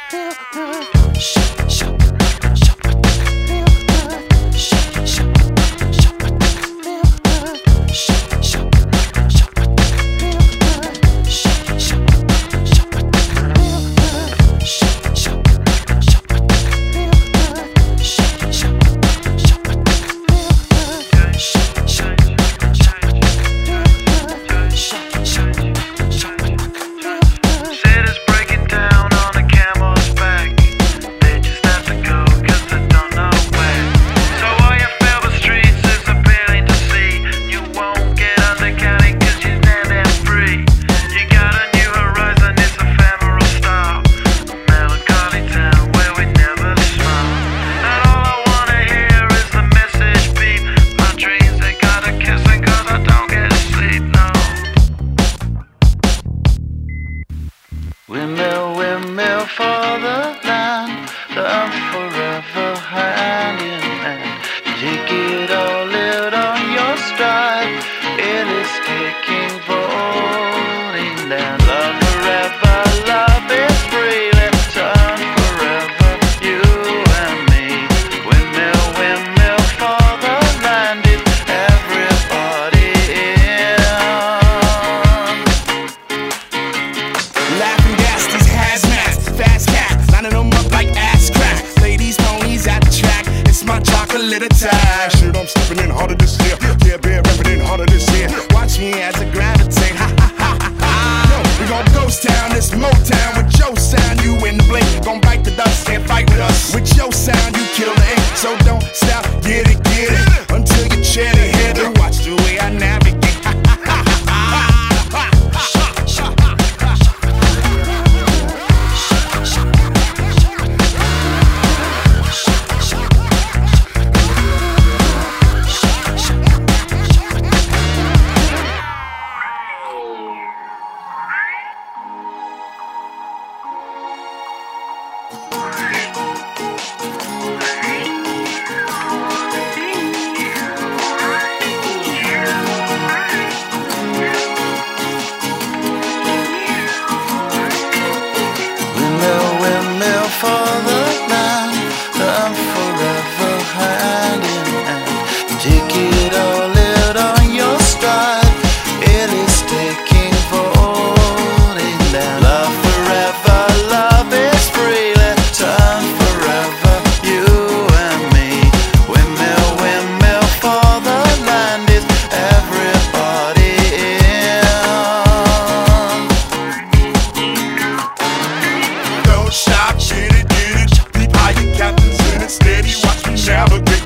Windmill, windmill for the land, I'm forever hand in hand. Take it all, live on your stride. It is taking voting land. Love forever, love is free. Let's turn forever, you and me. Windmill, windmill for the land, is everybody in. Laughing gas, these hazmats, fast cats, lining them up like ass crack. Ladies, ponies at the track, it's my chocolate attack. Shit, I'm stepping in harder this year. Yeah, bear repping in harder this year. Watch me as I gravitate. Ha ha ha ha ha. Yo, we gon' ghost town, this Motown with your sound. You in the blink, gon' bite the dust, can't fight with us. With your sound, you kill the ink, so don't stop, get it, until you chat it, hit it. Watch the way I navigate. For the land, I'm forever hand in hand. Take it all, live on your stride. It is taking voting land. Love forever, love is free. Let's turn forever, you and me. Windmill, windmill for the land, is everybody in. Don't stop, get it, deep high, captains in it, steady, watch me navigate.